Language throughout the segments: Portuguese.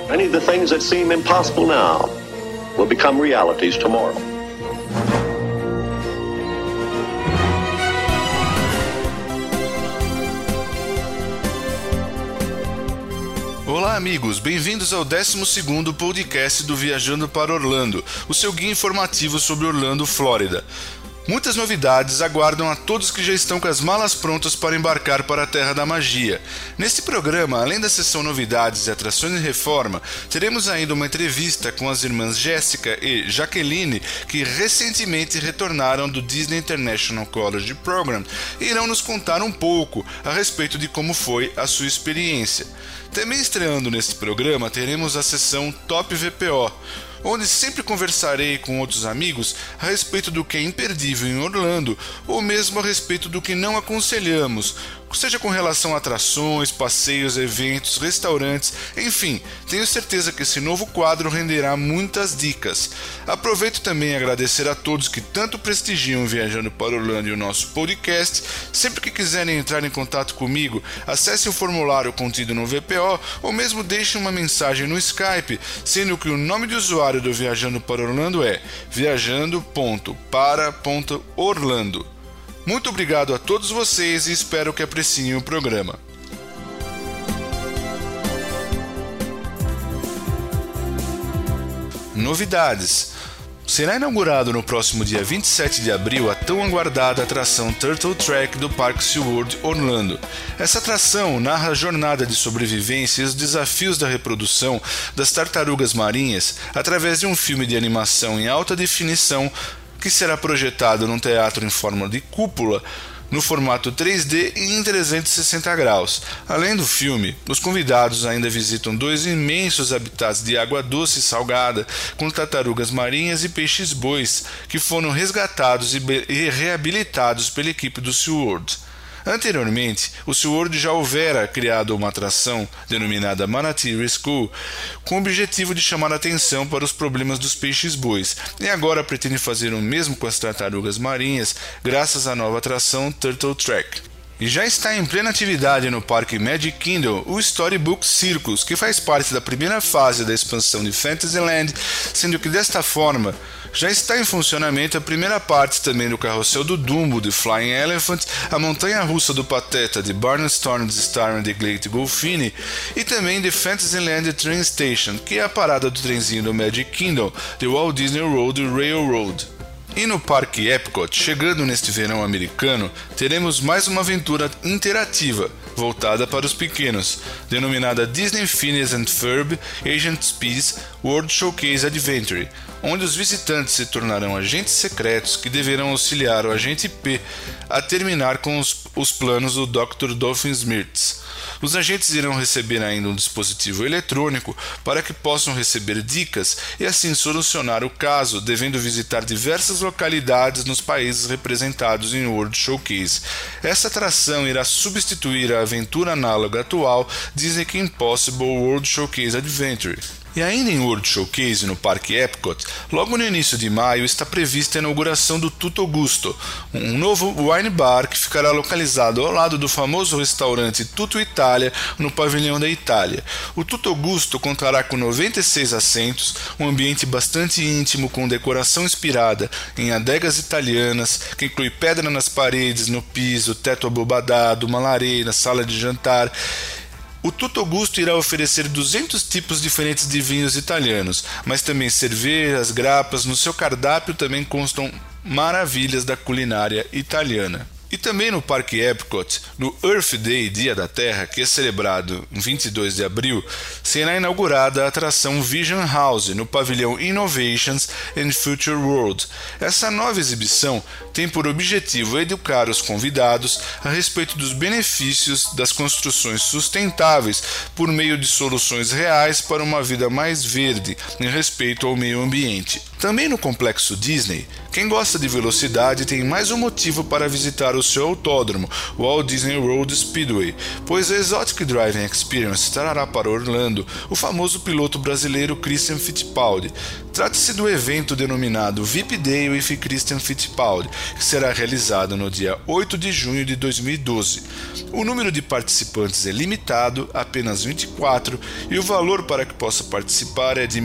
Many of the things that seem impossible now will become realities tomorrow. Olá amigos, bem-vindos ao 12º podcast do Viajando para Orlando, o seu guia informativo sobre Orlando, Flórida. Muitas novidades aguardam a todos que já estão com as malas prontas para embarcar para a Terra da Magia. Neste programa, além da sessão Novidades e Atrações em Reforma, teremos ainda uma entrevista com as irmãs Jéssica e Jaqueline, que recentemente retornaram do Disney International College Program e irão nos contar um pouco a respeito de como foi a sua experiência. Também estreando neste programa, teremos a sessão Top VPO, onde sempre conversarei com outros amigos a respeito do que é imperdível em Orlando ou mesmo a respeito do que não aconselhamos, seja com relação a atrações, passeios, eventos, restaurantes, enfim, tenho certeza que esse novo quadro renderá muitas dicas. Aproveito também a agradecer a todos que tanto prestigiam Viajando para Orlando e o nosso podcast. Sempre que quiserem entrar em contato comigo, acesse o formulário contido no VPO ou mesmo deixe uma mensagem no Skype, sendo que o nome de usuário do Viajando para Orlando é viajando.para.orlando. Muito obrigado a todos vocês e espero que apreciem o programa. Novidades. Será inaugurado no próximo dia 27 de abril a tão aguardada atração Turtle Trek do Parque SeaWorld Orlando. Essa atração narra a jornada de sobrevivência e os desafios da reprodução das tartarugas marinhas através de um filme de animação em alta definição que será projetado num teatro em forma de cúpula, no formato 3D e em 360 graus. Além do filme, os convidados ainda visitam dois imensos habitats de água doce e salgada, com tartarugas marinhas e peixes-bois, que foram resgatados e reabilitados pela equipe do SeaWorld. Anteriormente, o SeaWorld já houvera criado uma atração denominada Manatee Rescue, com o objetivo de chamar a atenção para os problemas dos peixes-bois, e agora pretende fazer o mesmo com as tartarugas marinhas, graças à nova atração Turtle Trek. E já está em plena atividade no Parque Magic Kingdom o Storybook Circus, que faz parte da primeira fase da expansão de Fantasyland, sendo que desta forma já está em funcionamento a primeira parte também do Carrossel do Dumbo de Flying Elephant, a Montanha-Russa do Pateta de Barnstorm de Starman de Glade Golfini e também de Fantasyland Train Station, que é a parada do trenzinho do Magic Kingdom de Walt Disney World Railroad. E no Parque Epcot, chegando neste verão americano, teremos mais uma aventura interativa, voltada para os pequenos, denominada Disney Phineas and Ferb Agents Peace World Showcase Adventure, onde os visitantes se tornarão agentes secretos que deverão auxiliar o agente P a terminar com os planos do Dr. Doofenshmirtz. Os agentes irão receber ainda um dispositivo eletrônico para que possam receber dicas e assim solucionar o caso, devendo visitar diversas localidades nos países representados em World Showcase. Essa atração irá substituir a aventura análoga atual Disney Impossible World Showcase Adventure. E ainda em World Showcase no Parque Epcot, logo no início de maio está prevista a inauguração do Tutto Gusto, um novo wine bar que ficará localizado ao lado do famoso restaurante Tutto Italia no pavilhão da Itália. O Tutto Gusto contará com 96 assentos, um ambiente bastante íntimo com decoração inspirada em adegas italianas, que inclui pedra nas paredes, no piso, teto abobadado, uma lareira, sala de jantar. O Tutto Gusto irá oferecer 200 tipos diferentes de vinhos italianos, mas também cervejas, grapas. No seu cardápio também constam maravilhas da culinária italiana. E também no Parque Epcot, no Earth Day, Dia da Terra, que é celebrado em 22 de abril, será inaugurada a atração Vision House, no pavilhão Innovations and Future World. Essa nova exibição tem por objetivo educar os convidados a respeito dos benefícios das construções sustentáveis por meio de soluções reais para uma vida mais verde, em respeito ao meio ambiente. Também no complexo Disney, quem gosta de velocidade tem mais um motivo para visitar o seu autódromo, o Walt Disney World Speedway, pois a Exotic Driving Experience trará para Orlando o famoso piloto brasileiro Christian Fittipaldi. Trata-se do evento denominado VIP Day with Christian Fittipaldi, que será realizado no dia 8 de junho de 2012. O número de participantes é limitado, apenas 24, e o valor para que possa participar é de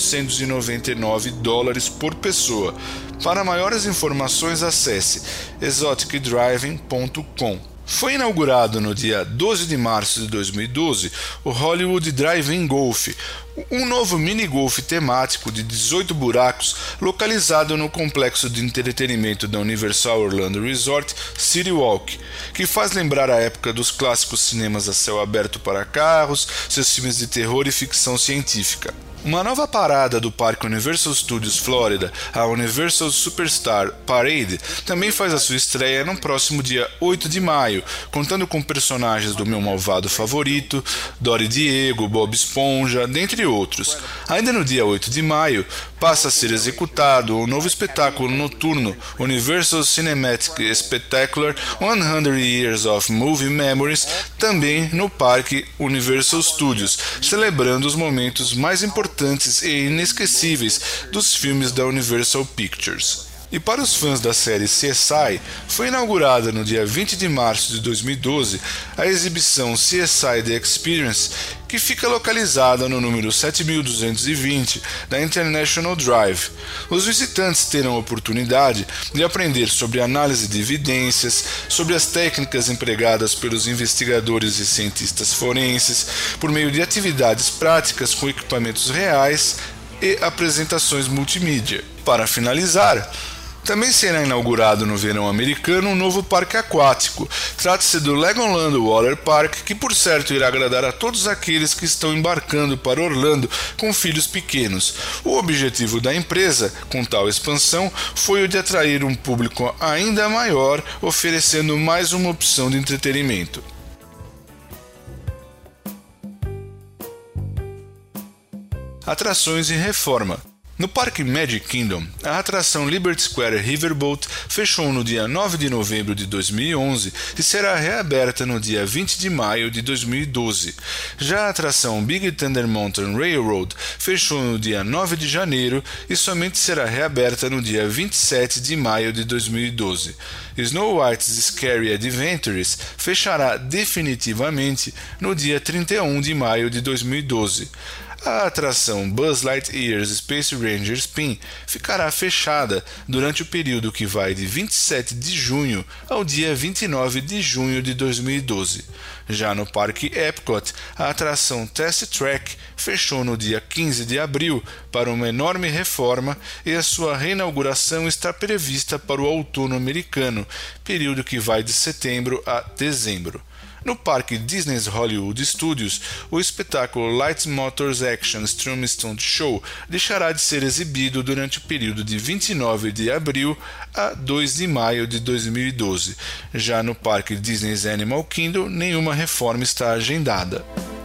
$1.999 por pessoa. Para maiores informações, acesse exoticdriving.com. Foi inaugurado no dia 12 de março de 2012 o Hollywood Drive-In Golf, um novo mini-golf temático de 18 buracos localizado no complexo de entretenimento da Universal Orlando Resort City Walk, que faz lembrar a época dos clássicos cinemas a céu aberto para carros, seus filmes de terror e ficção científica. Uma nova parada do Parque Universal Studios Florida, a Universal Superstar Parade, também faz a sua estreia no próximo dia 8 de maio, contando com personagens do Meu Malvado Favorito, Dory Diego, Bob Esponja, dentre outros. Ainda no dia 8 de maio, passa a ser executado o novo espetáculo noturno Universal Cinematic Spectacular 100 Years of Movie Memories, também no Parque Universal Studios, celebrando os momentos mais importantes e inesquecíveis dos filmes da Universal Pictures. E para os fãs da série CSI, foi inaugurada no dia 20 de março de 2012 a exibição CSI The Experience, que fica localizada no número 7220 da International Drive. Os visitantes terão a oportunidade de aprender sobre análise de evidências, sobre as técnicas empregadas pelos investigadores e cientistas forenses, por meio de atividades práticas com equipamentos reais e apresentações multimídia. Para finalizar, também será inaugurado no verão americano um novo parque aquático. Trata-se do Legoland Water Park, que por certo irá agradar a todos aqueles que estão embarcando para Orlando com filhos pequenos. O objetivo da empresa, com tal expansão, foi o de atrair um público ainda maior, oferecendo mais uma opção de entretenimento. Atrações em reforma. No Parque Magic Kingdom, a atração Liberty Square Riverboat fechou no dia 9 de novembro de 2011 e será reaberta no dia 20 de maio de 2012. Já a atração Big Thunder Mountain Railroad fechou no dia 9 de janeiro e somente será reaberta no dia 27 de maio de 2012. Snow White's Scary Adventures fechará definitivamente no dia 31 de maio de 2012. A atração Buzz Lightyear's Space Ranger Spin ficará fechada durante o período que vai de 27 de junho ao dia 29 de junho de 2012. Já no Parque Epcot, a atração Test Track fechou no dia 15 de abril para uma enorme reforma e a sua reinauguração está prevista para o outono americano, período que vai de setembro a dezembro. No Parque Disney's Hollywood Studios, o espetáculo Light Motors Action Strum Stunt Show deixará de ser exibido durante o período de 29 de abril a 2 de maio de 2012. Já no Parque Disney's Animal Kingdom, nenhuma reforma está agendada.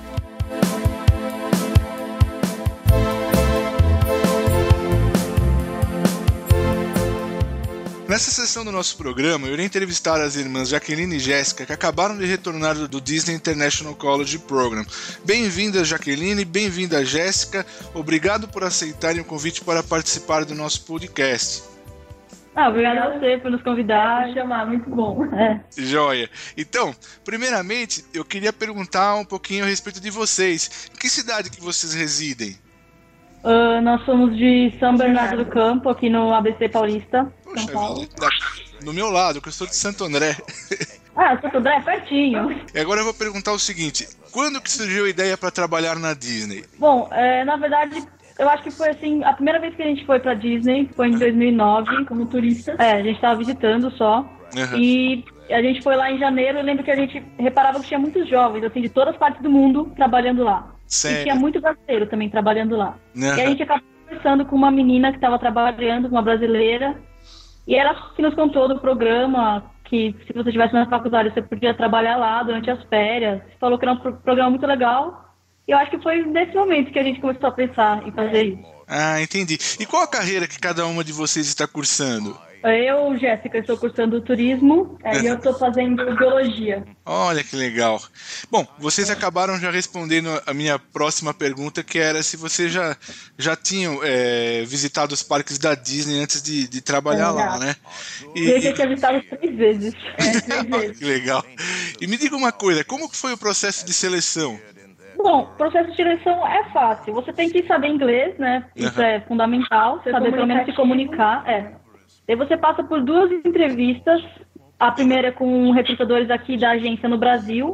Nessa sessão do nosso programa, eu irei entrevistar as irmãs Jaqueline e Jéssica, que acabaram de retornar do Disney International College Program. Bem-vindas, Jaqueline, bem-vinda, Jéssica. Obrigado por aceitarem o convite para participar do nosso podcast. Obrigada a você por nos convidar, chamar, muito bom. Joia. Então, primeiramente, eu queria perguntar um pouquinho a respeito de vocês. Em que cidade que vocês residem? Nós somos de São Bernardo do Campo, aqui no ABC Paulista, Poxa São Paulo. vida, do meu lado, que eu sou de Santo André. Santo André é pertinho. E agora eu vou perguntar o seguinte, quando que surgiu a ideia para trabalhar na Disney? Bom, na verdade, eu acho que foi assim, a primeira vez que a gente foi pra Disney foi em 2009, como turista. A gente estava visitando só. Uhum. E a gente foi lá em janeiro, eu lembro que a gente reparava que tinha muitos jovens, assim, de todas as partes do mundo, trabalhando lá. Sério? E tinha muito brasileiro também trabalhando lá. Uhum. E a gente acabou conversando com uma menina que estava trabalhando, uma brasileira, e ela que nos contou do programa, que se você estivesse na faculdade você podia trabalhar lá durante as férias. Falou que era um programa muito legal, E eu acho que foi nesse momento que a gente começou a pensar em fazer isso. Ah, entendi. E qual a carreira que cada uma de vocês está cursando? Eu, Jéssica, estou cursando turismo e eu estou fazendo biologia. Olha que legal. Bom, vocês acabaram já respondendo a minha próxima pergunta, que era se vocês já tinham visitado os parques da Disney antes de trabalhar lá, né? Eu já tinha visitado 3 vezes. 3 vezes. Que legal. E me diga uma coisa, como que foi o processo de seleção? Bom, o processo de seleção é fácil. Você tem que saber inglês, né? Isso é fundamental, saber pelo menos se comunicar. Daí você passa por 2 entrevistas. A primeira é com recrutadores aqui da agência no Brasil,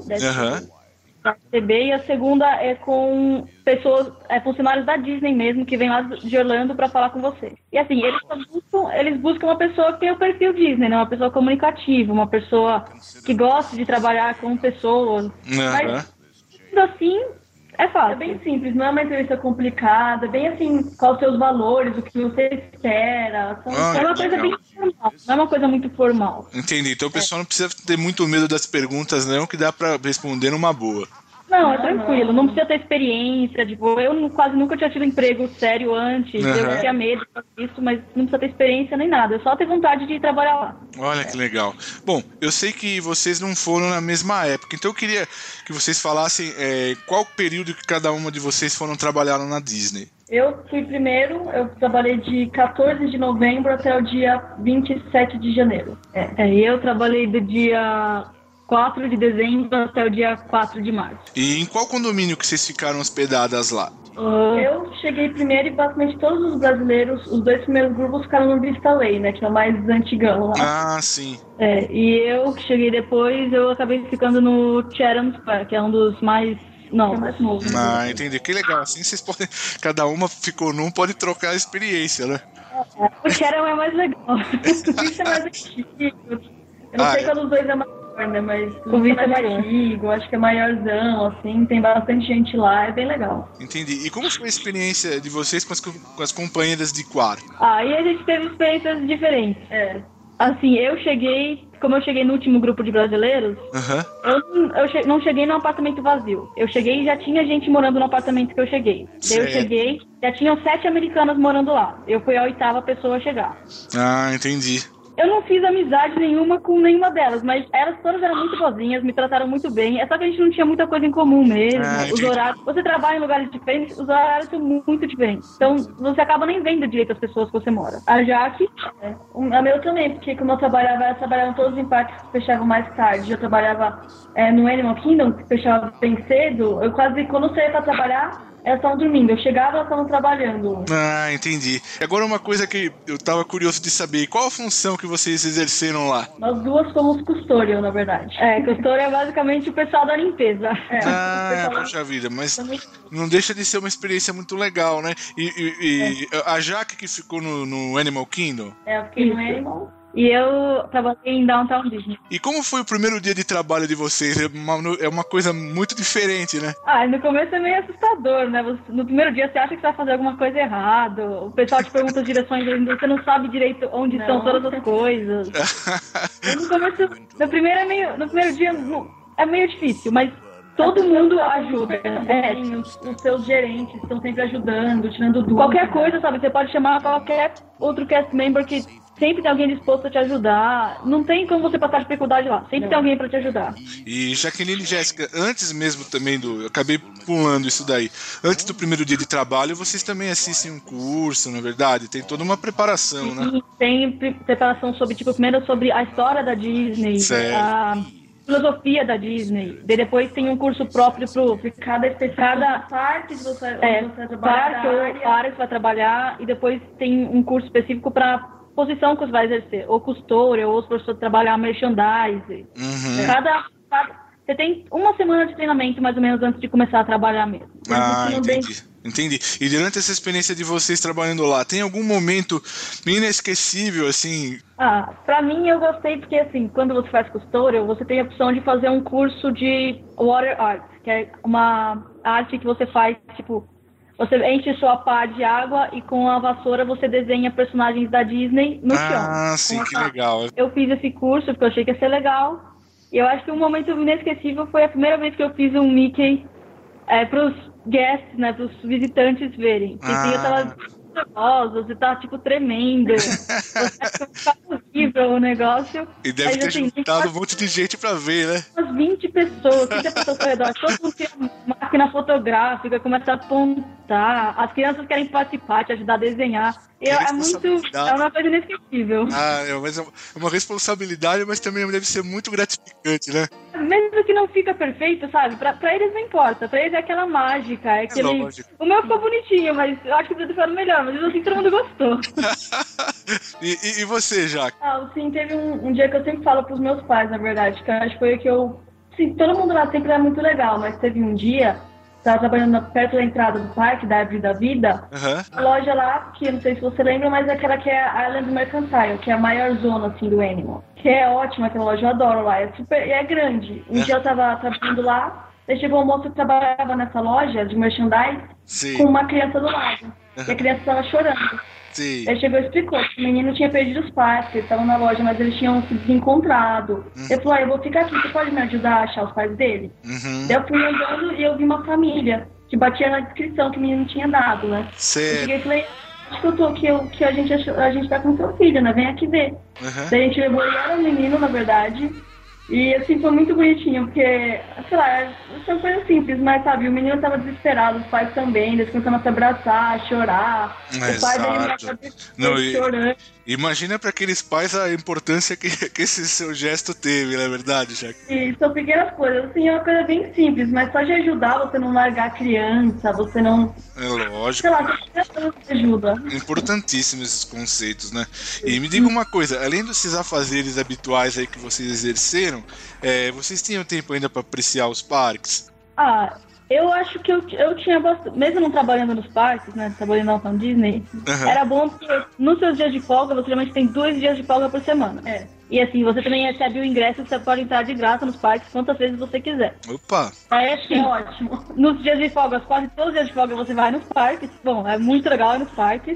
da CB, e a segunda é com pessoas, funcionários da Disney mesmo, que vêm lá de Orlando para falar com você. E assim, eles buscam uma pessoa que tem o perfil Disney, né? Uma pessoa comunicativa, uma pessoa que gosta de trabalhar com pessoas. Mas, assim, é fácil. É bem simples, não é uma entrevista complicada, bem assim, quais os seus valores, o que você espera. É uma coisa bem formal, não é uma coisa muito formal. Entendi, então o pessoal não precisa ter muito medo das perguntas, não, que dá pra responder numa boa. Não, é tranquilo, não precisa ter experiência, tipo, eu quase nunca tinha tido emprego sério antes, eu tinha medo disso, mas não precisa ter experiência nem nada, é só ter vontade de trabalhar lá. Olha que legal. Bom, eu sei que vocês não foram na mesma época, então eu queria que vocês falassem qual período que cada uma de vocês foram trabalhar na Disney. Eu fui primeiro, eu trabalhei de 14 de novembro até o dia 27 de janeiro. Eu trabalhei do dia 4 de dezembro até o dia 4 de março. E em qual condomínio que vocês ficaram hospedadas lá? Eu cheguei primeiro e basicamente todos os brasileiros, os 2 primeiros grupos ficaram no Vista Way, né, que é o mais antigão lá. Ah, sim. E eu que cheguei depois, eu acabei ficando no Chatham Square, que é um dos mais novos. Ah, entendi. Que legal. Assim vocês podem, cada uma ficou num, pode trocar a experiência, né? O Chatham é mais legal. O Vista é mais antigo. Eu não sei qual dos dois é mais, né, mas o Vista é mais antigo, acho que é maiorzão, assim, tem bastante gente lá, é bem legal. Entendi. E como foi a experiência de vocês com as companheiras de quarto? Aí a gente teve experiências diferentes. Assim, como eu cheguei no último grupo de brasileiros, eu não cheguei num apartamento vazio. Eu cheguei e já tinha gente morando no apartamento que eu cheguei. Daí eu cheguei, já tinham 7 americanas morando lá. Eu fui a 8ª pessoa a chegar. Ah, entendi. Eu não fiz amizade nenhuma com nenhuma delas, mas elas todas eram muito boazinhas, me trataram muito bem. É só que a gente não tinha muita coisa em comum mesmo. Os horários, você trabalha em lugares diferentes, os horários são muito diferentes. Então, você acaba nem vendo direito as pessoas que você mora. A Jaque, a meu também, porque como eu trabalhava todos em parques que fechavam mais tarde. Eu trabalhava no Animal Kingdom, que fechava bem cedo. Eu quase, quando eu saía pra trabalhar, elas estavam dormindo. Eu chegava, elas estavam trabalhando. Ah, entendi. Agora uma coisa que eu tava curioso de saber, qual a função que vocês exerceram lá? Nós duas fomos custodial, na verdade. Custodial é basicamente o pessoal da limpeza. Poxa vida, mas não deixa de ser uma experiência muito legal, né? E a Jaque que ficou no Animal Kingdom? Eu fiquei no Animal. E eu trabalhei em Downtown Disney. E como foi o primeiro dia de trabalho de vocês? É uma coisa muito diferente, né? No começo é meio assustador, né? No primeiro dia você acha que você vai fazer alguma coisa errada. O pessoal te pergunta as direções, você não sabe direito onde estão todas as coisas. No começo, no primeiro dia é meio difícil, mas todo mundo ajuda. Os seus gerentes estão sempre ajudando, tirando dúvidas. Qualquer coisa, sabe? Você pode chamar qualquer outro cast member que sempre tem alguém disposto a te ajudar. Não tem como você passar dificuldade lá. Sempre tem alguém pra te ajudar. E Jaqueline e Jéssica, antes mesmo também eu acabei pulando isso daí. Antes do primeiro dia de trabalho, vocês também assistem um curso, na verdade? Tem toda uma preparação, né? Tem preparação primeiro sobre a história da Disney, a filosofia da Disney. Depois tem um curso próprio para cada parte que você vai trabalhar. Ou área que você vai trabalhar. E depois tem um curso específico para posição que você vai exercer, ou custódia, ou se você trabalhar merchandising. Você tem uma semana de treinamento, mais ou menos, antes de começar a trabalhar mesmo. Entendi. E durante essa experiência de vocês trabalhando lá, tem algum momento inesquecível, assim? Pra mim, eu gostei porque, assim, quando você faz custódia, você tem a opção de fazer um curso de water art, que é uma arte que você faz, tipo, você enche sua pá de água e com a vassoura você desenha personagens da Disney no chão. Ah, sim, que legal. Eu fiz esse curso porque eu achei que ia ser legal. E eu acho que um momento inesquecível foi a primeira vez que eu fiz um Mickey guests, né, pros visitantes verem. Enfim, eu tava nervosa, você tá, tipo, tremendo. Você acha que ficar horrível o negócio. E deve ter juntado um monte de gente pra ver, né? Umas 20 pessoas, 30 pessoas ao redor, todo mundo tem máquina fotográfica, começa a apontar, as crianças querem participar, te ajudar a desenhar. É uma coisa inesquecível. Mas é uma responsabilidade, mas também deve ser muito gratificante, né? Mesmo que não fica perfeito, sabe? Pra eles não importa, pra eles é aquela mágica, é aquele... O meu ficou bonitinho, mas eu acho que podia ter ficado melhor, mas assim todo mundo gostou. E você, Jaque? Sim, teve um dia que eu sempre falo pros meus pais, na verdade, que eu acho que foi o que eu... Sim, todo mundo lá sempre é muito legal, mas teve um dia... Estava trabalhando perto da entrada do parque, da Árvore da Vida. A loja lá, que eu não sei se você lembra, mas é aquela que é a Island Mercantile, que é a maior zona, assim, do Animal. Que é ótima aquela loja, eu adoro lá. É grande. Um dia eu tava trabalhando lá, aí chegou um moço que trabalhava nessa loja de merchandise com uma criança do lado. E a criança estava chorando. Sim. Aí chegou e explicou que o menino tinha perdido os pais, que eles estavam na loja, mas eles tinham se desencontrado. Ele falou, eu vou ficar aqui, você pode me ajudar a achar os pais dele? Daí eu fui andando e eu vi uma família que batia na descrição que o menino tinha dado, né? Certo. Eu cheguei e falei, acho que eu tô aqui, que a gente tá com seu filho, né? Vem aqui ver. Daí a gente levou, e era um menino, na verdade. E assim, foi muito bonitinho, porque, sei lá, são coisas simples, mas sabe, o menino tava desesperado, os pais também, eles começaram a se abraçar, a chorar. O pai dele chorando. Imagina para aqueles pais a importância que esse seu gesto teve, não é verdade, Jaque? Sim, são pequenas coisas, assim, é uma coisa bem simples, mas só de ajudar você não largar a criança, você não... É lógico. Sei lá, você ajuda. Importantíssimos esses conceitos, né? E me diga uma coisa, além desses afazeres habituais aí que vocês exerceram, vocês tinham tempo ainda para apreciar os parques? Eu acho que eu tinha bastante, mesmo não trabalhando nos parques, né, trabalhando na Walt Disney, era bom porque nos seus dias de folga, você geralmente tem 2 dias de folga por semana. E assim, você também recebe o ingresso que você pode entrar de graça nos parques quantas vezes você quiser. Opa! Assim, ótimo. Nos dias de folga, quase todos os dias de folga você vai nos parques. Bom, é muito legal ir nos parques.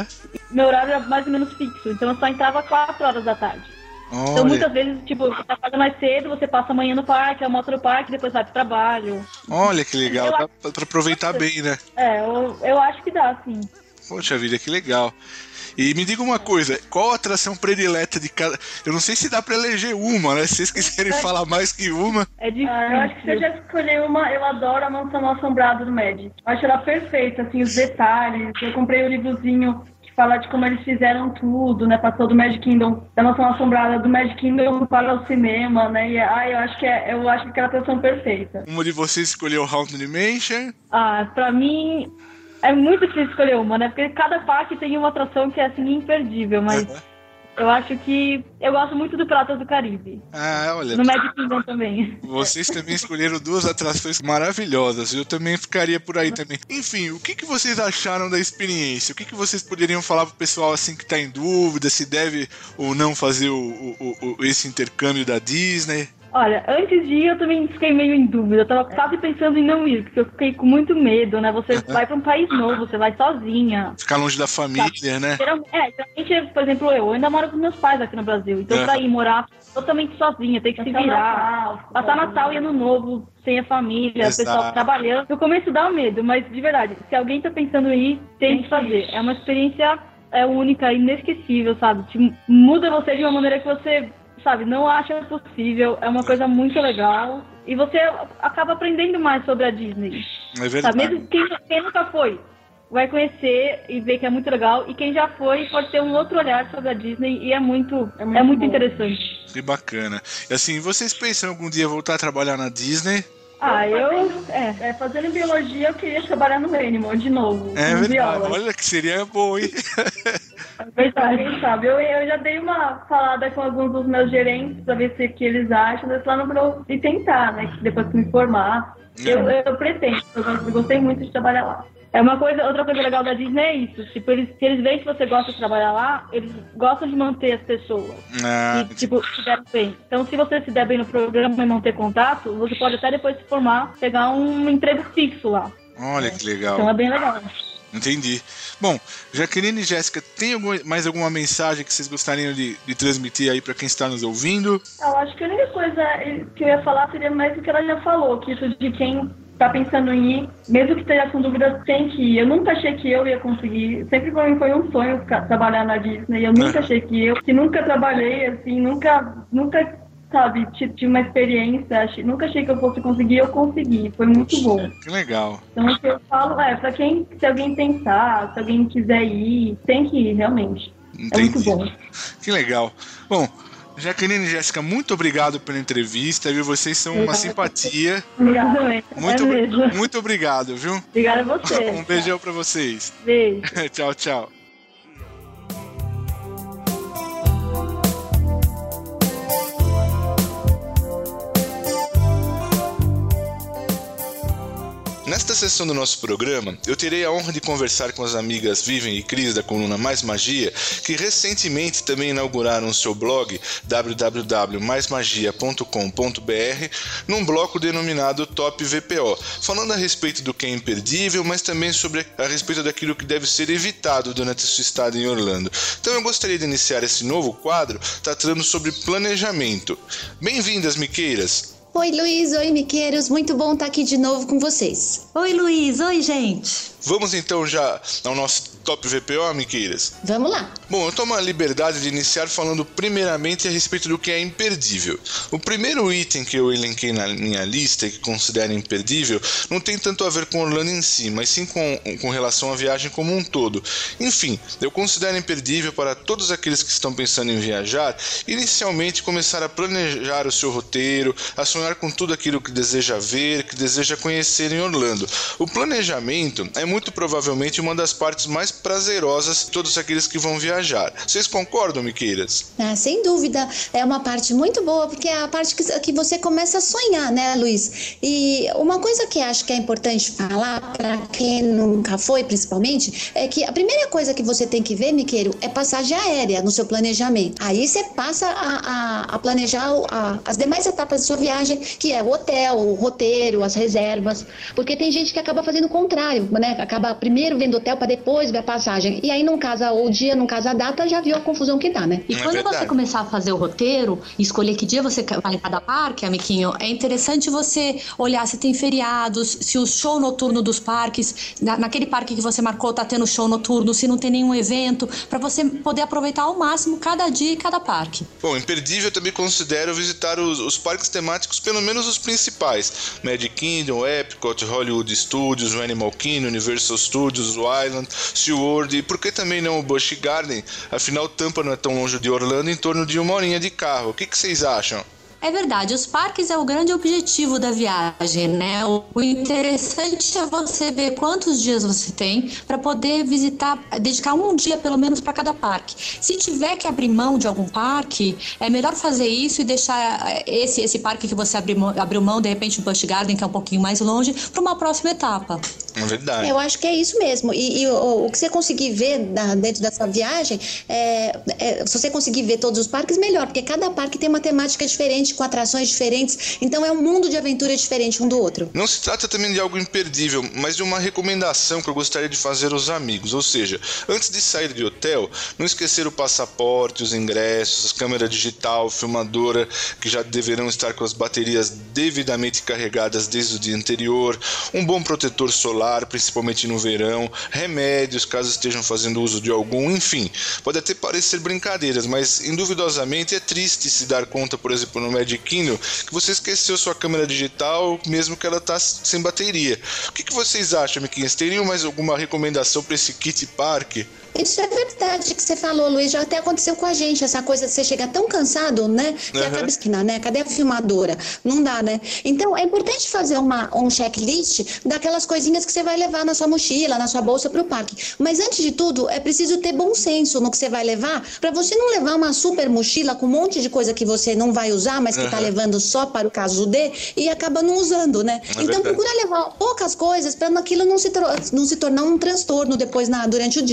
Meu horário era mais ou menos fixo, então eu só entrava às 4 horas da tarde. Olha. Então muitas vezes, tipo, você tá fazendo mais cedo, você passa a manhã no parque, almoça no parque, depois vai pro trabalho. Olha que legal, dá pra aproveitar bem, né? Eu acho que dá, sim. Poxa vida, que legal. E me diga uma coisa, qual a atração predileta de cada... Eu não sei se dá pra eleger uma, né? Se vocês quiserem falar mais que uma... É difícil. Eu acho que se eu já escolhi uma, eu adoro a Mansão Assombrada do Magic. Eu acho ela perfeita, assim, os detalhes. Eu comprei o livrozinho... Falar de como eles fizeram tudo, né? Passou do Magic Kingdom, da Mansão Assombrada, do Magic Kingdom para o cinema, né? E eu acho que é aquela atração perfeita. Uma de vocês escolheu Haunted Mansion? Pra mim é muito difícil escolher uma, né? Porque cada parque tem uma atração que é assim imperdível, mas eu acho que eu gosto muito do Piratas do Caribe. Olha. No Magic Kingdom também. Vocês também escolheram 2 atrações maravilhosas. Eu também ficaria por aí também. Enfim, o que vocês acharam da experiência? O que vocês poderiam falar pro pessoal assim que tá em dúvida se deve ou não fazer esse intercâmbio da Disney? Olha, antes de ir eu também fiquei meio em dúvida, eu tava quase pensando em não ir, porque eu fiquei com muito medo, né? Você vai pra um país novo, você vai sozinha. Ficar longe da família, né? Geralmente, por exemplo, eu ainda moro com meus pais aqui no Brasil, então pra ir morar totalmente sozinha, tem que se virar. Passar Natal e Ano Novo sem a família, o pessoal trabalhando. No começo dá um medo, mas de verdade, se alguém tá pensando em ir, tem que fazer. É uma experiência única, inesquecível, sabe? Muda você de uma maneira que você... sabe, não acha possível, é uma coisa muito legal e você acaba aprendendo mais sobre a Disney. É verdade. Sabe? Mesmo quem nunca foi, vai conhecer e ver que é muito legal, e quem já foi pode ter um outro olhar sobre a Disney e é muito interessante. Que bacana. E assim, vocês pensam em algum dia voltar a trabalhar na Disney? Fazendo biologia eu queria trabalhar no Animal de novo. É verdade, biólogo. Olha que seria bom, hein? Quem sabe? Eu já dei uma falada com alguns dos meus gerentes pra ver se que eles acham, eles falaram pra eu ir tentar, né? Depois que me formar. Eu pretendo, eu gostei muito de trabalhar lá. Outra coisa legal da Disney é isso. Tipo, se eles veem que você gosta de trabalhar lá, eles gostam de manter as pessoas. E, se der bem. Então, se você se der bem no programa e não ter contato, você pode até depois se formar, pegar um emprego fixo lá. Olha que legal. Então é bem legal. Entendi. Bom, Jaqueline e Jéssica, tem mais alguma mensagem que vocês gostariam de transmitir aí pra quem está nos ouvindo? Eu acho que a única coisa que eu ia falar seria mais o que ela já falou, que isso de quem tá pensando em ir, mesmo que esteja com dúvidas, tem que ir. Eu nunca achei que eu ia conseguir. Sempre pra mim foi um sonho trabalhar na Disney. Eu nunca achei que nunca trabalhei, assim, nunca, sabe, tive uma experiência. Nunca achei que eu fosse conseguir, eu consegui. Foi muito bom. Que legal. Então, o que eu falo pra quem, se alguém pensar, se alguém quiser ir, tem que ir, realmente. Entendi. É muito bom. Que legal. Bom, Jaqueline e Jéssica, muito obrigado pela entrevista, viu? Vocês são uma simpatia. Obrigada. Muito obrigado, viu? Obrigada a você. Um beijão pra vocês. Beijo. Tchau, tchau. Nesta sessão do nosso programa, eu terei a honra de conversar com as amigas Vivian e Cris da coluna Mais Magia, que recentemente também inauguraram o seu blog www.maismagia.com.br num bloco denominado Top VPO, falando a respeito do que é imperdível, mas também a respeito daquilo que deve ser evitado durante sua estada em Orlando. Então eu gostaria de iniciar esse novo quadro tratando sobre planejamento. Bem-vindas, miqueiras! Oi, Luiz. Oi, miqueiros. Muito bom estar aqui de novo com vocês. Oi, Luiz. Oi, gente. Vamos então já ao nosso Top VPO, miqueiras? Vamos lá. Bom, eu tomo a liberdade de iniciar falando primeiramente a respeito do que é imperdível. O primeiro item que eu elenquei na minha lista e que considero imperdível não tem tanto a ver com Orlando em si, mas sim com relação à viagem como um todo. Enfim, eu considero imperdível para todos aqueles que estão pensando em viajar, inicialmente começar a planejar o seu roteiro, a sonhar com tudo aquilo que deseja ver, que deseja conhecer em Orlando. O planejamento é muito provavelmente uma das partes mais prazerosas de todos aqueles que vão viajar. Vocês concordam, miqueiras? Sem dúvida, é uma parte muito boa, porque é a parte que você começa a sonhar, né, Luiz? E uma coisa que acho que é importante falar, para quem nunca foi, principalmente, é que a primeira coisa que você tem que ver, miqueiro, é passagem aérea no seu planejamento. Aí você passa a planejar as demais etapas da sua viagem, que é o hotel, o roteiro, as reservas, porque tem gente que acaba fazendo o contrário, né? Acaba primeiro vendo hotel para depois ver a passagem. E aí não casa o dia, não casa a data, já viu a confusão que dá, né? E quando você começar a fazer o roteiro e escolher que dia você vai em cada parque, amiguinho, é interessante você olhar se tem feriados, se o show noturno dos parques, naquele parque que você marcou tá tendo show noturno, se não tem nenhum evento, para você poder aproveitar ao máximo cada dia e cada parque. Bom, imperdível eu também considero visitar os parques temáticos, pelo menos os principais. Magic Kingdom, Epcot, Hollywood Studios, o Animal Kingdom, Universal Studios, o Island, SeaWorld, e por que também não o Busch Garden? Afinal, Tampa não é tão longe de Orlando, em torno de 1 horinha de carro. O que vocês acham? É verdade, os parques é o grande objetivo da viagem, né? O interessante é você ver quantos dias você tem para poder visitar, dedicar um dia pelo menos para cada parque. Se tiver que abrir mão de algum parque, é melhor fazer isso e deixar esse parque que você abriu mão, de repente o Busch Garden, que é um pouquinho mais longe, para uma próxima etapa. É verdade. Eu acho que é isso mesmo. E o que você conseguir ver dentro dessa viagem, se você conseguir ver todos os parques, melhor, porque cada parque tem uma temática diferente, com atrações diferentes, então é um mundo de aventura diferente um do outro. Não se trata também de algo imperdível, mas de uma recomendação que eu gostaria de fazer aos amigos, ou seja, antes de sair de hotel, não esquecer o passaporte, os ingressos, a câmera digital, filmadora, que já deverão estar com as baterias devidamente carregadas desde o dia anterior, um bom protetor solar, principalmente no verão, remédios, caso estejam fazendo uso de algum, enfim, pode até parecer brincadeiras, mas induvidosamente é triste se dar conta, por exemplo, no Magic Kingdom, que você esqueceu sua câmera digital, mesmo que ela tá sem bateria. O que vocês acham, amiguinhos? Teriam mais alguma recomendação para esse kit park? Isso é verdade que você falou, Luiz, já até aconteceu com a gente, essa coisa de você chegar tão cansado, né, que acaba esquina, né, cadê a filmadora? Não dá, né? Então, é importante fazer um checklist daquelas coisinhas que você vai levar na sua mochila, na sua bolsa pro parque. Mas, antes de tudo, é preciso ter bom senso no que você vai levar, para você não levar uma super mochila com um monte de coisa que você não vai usar, mas que tá levando só para o caso D, e acaba não usando, né? Então, procura levar poucas coisas para aquilo não se tornar um transtorno depois durante o dia, né?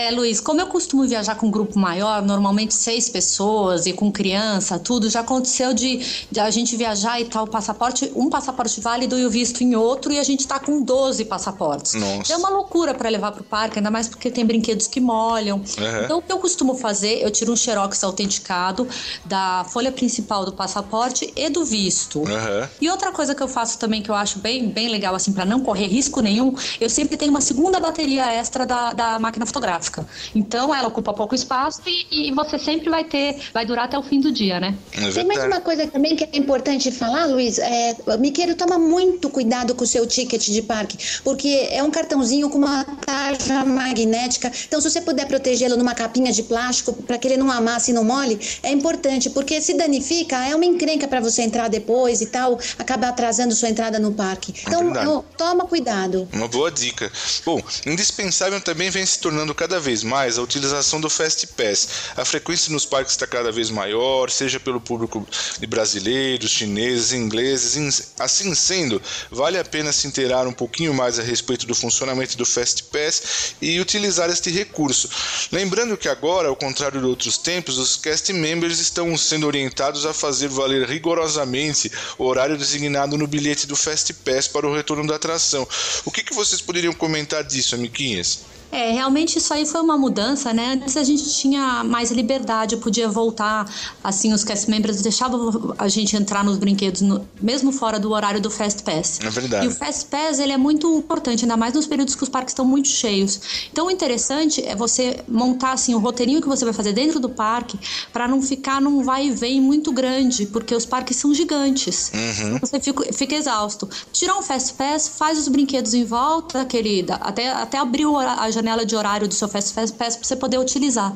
Luiz, como eu costumo viajar com um grupo maior, normalmente 6 pessoas e com criança, tudo, já aconteceu de a gente viajar e tal, um passaporte válido e o visto em outro, e a gente tá com 12 passaportes. Nossa. É uma loucura para levar pro parque, ainda mais porque tem brinquedos que molham. Então, o que eu costumo fazer, eu tiro um xerox autenticado da folha principal do passaporte e do visto. E outra coisa que eu faço também, que eu acho bem, bem legal, assim, para não correr risco nenhum, eu sempre tenho uma segunda bateria extra da máquina fotográfica. Então, ela ocupa pouco espaço e você sempre vai durar até o fim do dia, né? Tem mais uma coisa também que é importante falar, Luiz. Miqueiro, toma muito cuidado com o seu ticket de parque, porque é um cartãozinho com uma tarja magnética. Então, se você puder protegê-lo numa capinha de plástico para que ele não amasse e não mole, é importante, porque se danifica, é uma encrenca para você entrar depois e tal, acaba atrasando sua entrada no parque. Então, toma cuidado. Uma boa dica. Bom, indispensável também vem se tornando cada vez mais a utilização do Fast Pass. A frequência nos parques está cada vez maior, seja pelo público de brasileiros, chineses, ingleses. Assim sendo, vale a pena se inteirar um pouquinho mais a respeito do funcionamento do Fast Pass e utilizar este recurso. Lembrando que agora, ao contrário de outros tempos, os cast members estão sendo orientados a fazer valer rigorosamente o horário designado no bilhete do Fast Pass para o retorno da atração. O que vocês poderiam comentar disso, amiguinhas? Realmente isso aí foi uma mudança, né? Antes a gente tinha mais liberdade, podia voltar, assim, os cast members deixavam a gente entrar nos brinquedos mesmo fora do horário do Fast Pass. É verdade. E o Fast Pass, ele é muito importante, ainda mais nos períodos que os parques estão muito cheios. Então o interessante é você montar, assim, o roteirinho que você vai fazer dentro do parque para não ficar num vai e vem muito grande, porque os parques são gigantes. Você fica exausto. Tirar um Fast Pass, faz os brinquedos em volta, querida, até abrir a janela de horário do seu Fast Pass para você poder utilizar.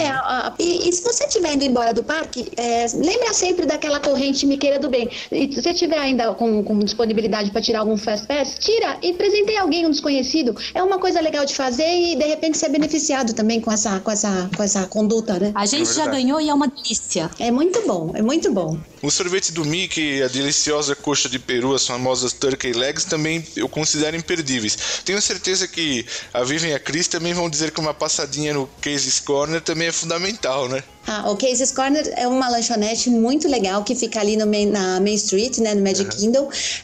E se você estiver indo embora do parque, lembra sempre daquela corrente Miqueira do Bem. E se você tiver ainda com disponibilidade para tirar algum Fast Pass, tira e presenteie alguém, um desconhecido. É uma coisa legal de fazer e de repente ser beneficiado também com essa conduta, né? A gente já ganhou e é uma delícia. É muito bom, é muito bom. O sorvete do Mickey, a deliciosa coxa de peru, as famosas turkey legs, também eu considero imperdíveis. Tenho certeza que a Vivian e a Cris também vão dizer que uma passadinha no Casey's Corner também é fundamental, né? O Casey's Corner é uma lanchonete muito legal que fica ali na Main Street, né, no Magic Kingdom,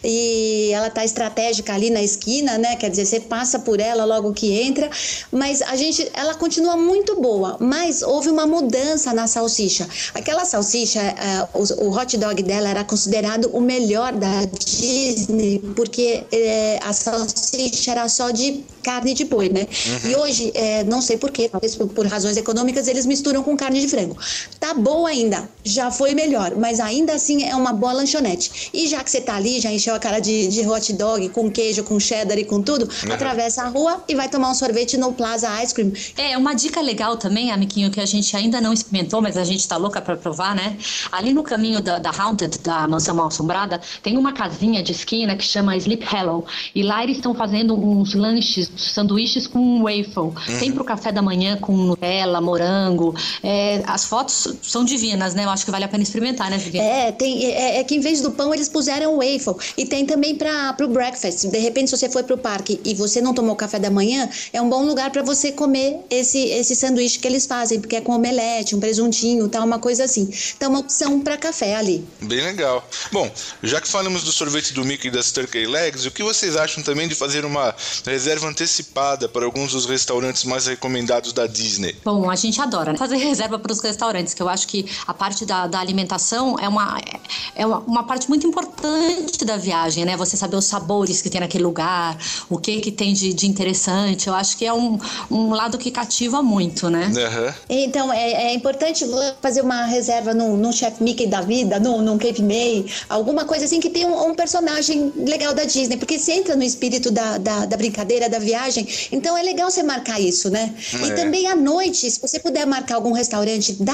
e ela tá estratégica ali na esquina, né, quer dizer, você passa por ela logo que entra, mas ela continua muito boa, mas houve uma mudança na salsicha. Aquela salsicha, o hot dog dela era considerado o melhor da Disney, porque a salsicha era só de carne de boi, né? E hoje, não sei porquê, talvez por razões econômicas, eles misturam com carne de frango. Tá boa ainda, já foi melhor, mas ainda assim é uma boa lanchonete. E já que você tá ali, já encheu a cara de hot dog com queijo, com cheddar e com tudo, atravessa a rua e vai tomar um sorvete no Plaza Ice Cream. Uma dica legal também, amiguinho, que a gente ainda não experimentou, mas a gente tá louca pra provar, né? Ali no caminho da Haunted, da Mansão Mal-Assombrada, tem uma casinha de esquina que chama Sleep Hollow, e lá eles estão fazendo uns lanches, sanduíches com waffle. Tem pro café da manhã com Nutella, morango. As fotos são divinas, né? Eu acho que vale a pena experimentar, né, Viviane? É que em vez do pão eles puseram waffle. E tem também pro breakfast. De repente, se você foi pro parque e você não tomou café da manhã, é um bom lugar para você comer esse sanduíche que eles fazem, porque é com omelete, um presuntinho, tal, uma coisa assim. Então, uma opção para café ali. Bem legal. Bom, já que falamos do sorvete do Mickey e das turkey legs, o que vocês acham também de fazer uma reserva antecipada para alguns dos restaurantes mais recomendados da Disney? Bom, a gente adora, né? Fazer reserva para os restaurantes, que eu acho que a parte da alimentação é uma parte muito importante da viagem, né? Você saber os sabores que tem naquele lugar, o que tem de interessante. Eu acho que é um lado que cativa muito, né? Então, é importante fazer uma reserva num Chef Mickey da vida, num Cape May, alguma coisa assim que tenha um personagem legal da Disney, porque você entra no espírito da brincadeira, da viagem, então é legal você marcar isso, né? E também à noite, se você puder marcar algum restaurante da Disney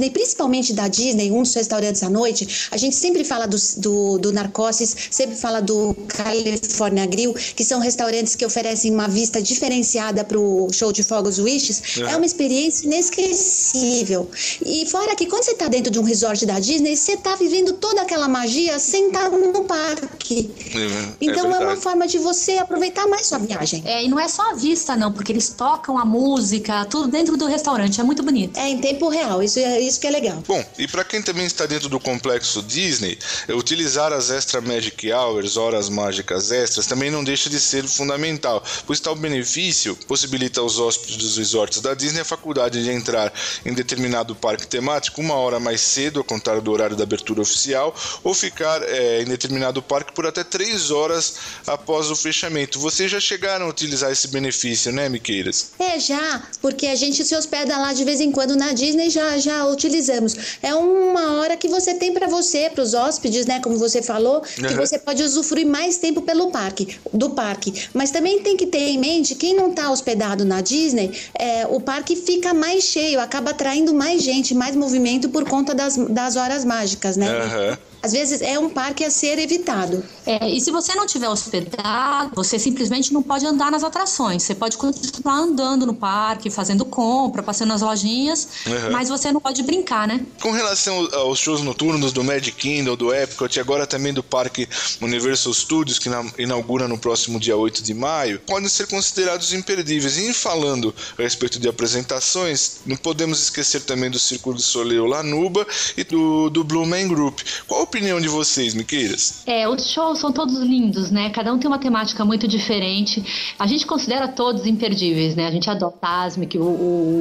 Disney, principalmente da Disney, um dos restaurantes à noite, a gente sempre fala do Narcosses, sempre fala do California Grill, que são restaurantes que oferecem uma vista diferenciada para o show de fogos Wishes. É uma experiência inesquecível. E fora que quando você está dentro de um resort da Disney, você está vivendo toda aquela magia sem estar no parque. Então é uma forma de você aproveitar mais sua viagem. E não é só a vista, não, porque eles tocam a música, tudo dentro do restaurante, é muito bonito. Em tempo real, isso que é legal. Bom, e para quem também está dentro do complexo Disney, utilizar as Extra Magic Hours, horas mágicas extras, também não deixa de ser fundamental, pois tal benefício possibilita aos hóspedes dos resorts da Disney a faculdade de entrar em determinado parque temático 1 hora mais cedo, a contar do horário da abertura oficial, ou ficar em determinado parque por até 3 horas após o fechamento. Vocês já chegaram a utilizar esse benefício, né, Miqueiras? Já, porque a gente se hospeda lá de vez em quando na Disney, já utilizamos. É 1 hora que você tem para você, para os hóspedes, né, como você falou, que você pode usufruir mais tempo do parque. Mas também tem que ter em mente, quem não está hospedado na Disney, o parque fica mais cheio, acaba atraindo mais gente, mais movimento por conta das horas mágicas, né? Às vezes é um parque a ser evitado. E se você não tiver hospedado, você simplesmente não pode andar nas atrações. Você pode continuar andando no parque, fazendo compra, passando nas lojinhas, mas você não pode brincar, né? Com relação aos shows noturnos do Magic Kingdom, do Epcot e agora também do Parque Universal Studios, que inaugura no próximo dia 8 de maio, podem ser considerados imperdíveis. E falando a respeito de apresentações, não podemos esquecer também do Circo du Soleil Lanuba e do Blue Man Group. Qual a opinião de vocês, Miqueiras? Os shows são todos lindos, né? Cada um tem uma temática muito diferente. A gente considera todos imperdíveis, né? A gente adora o Tasmic, o